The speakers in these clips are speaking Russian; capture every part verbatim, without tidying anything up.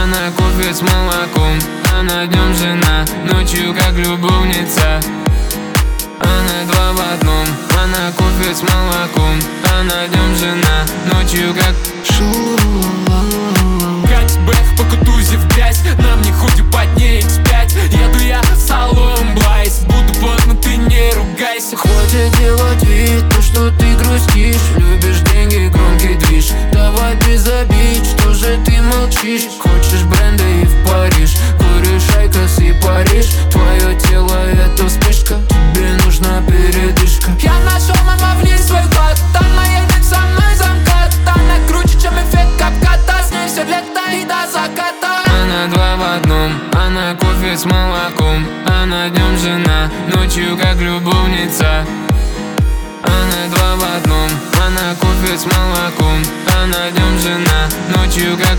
она кофе с молоком. Она днем жена, ночью как любовница. Она два в одном, она кофе с молоком. Она днем жена, ночью как Кать Бэх по кутузе в грязь, нам не хоть упасть, не икс пять. Еду я салон Блайс, буду поздно, ты не ругайся. Хватит делать вид, то что ты грустишь. Любишь деньги, громкий движ. Давай без обид, что же ты молчишь? Хочешь бренда и в Париж, куришь Айкос и Париж. Твое тело это вспышка, тебе нужна передышка. Я нашел, мама, в ней свой код. Она едет со мной замкат. Она круче, чем эффект капката. С ней все лето и до заката. Она два в одном, она кофе с молоком. Она днем жена, ночью как любовница. Она два в одном, она кофе с молоком. Она днем жена, ночью как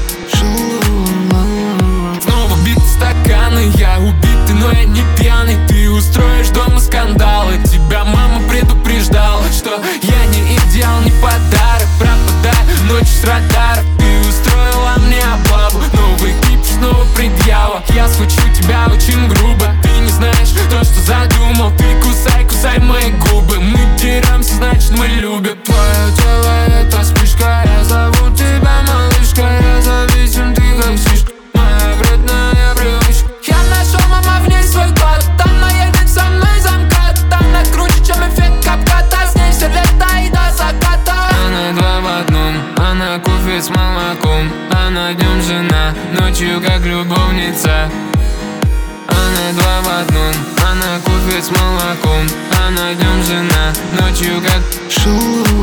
Снова бит стаканы, я убитый, но я не пьяный. Ты устроишь дома скандалы. Тебя мама предупреждала, что я не идеал, не подарок. Пропадаю ночью с радаров. Ты устроила мне облаву, новый клип, снова предъява. Я схвачу тебя очень грубо, ты не знаешь то, что задумал. Ты кусай, кусай мои губы. Мы деремся, значит мы любим. Твое тело это вспышка, я зову тебя малышка. Я зависим, ты как сишка, моя вредная привычка. Я нашел, мама, в ней свой код. Она едет со мной замкат. Она круче, чем эффект капката. С ней все лето и до заката. Она два в одном, она кофе с молоком. Она днем жена, ночью как любовница. Она два в одном, она кофе с молоком. Она днем жена, ночью как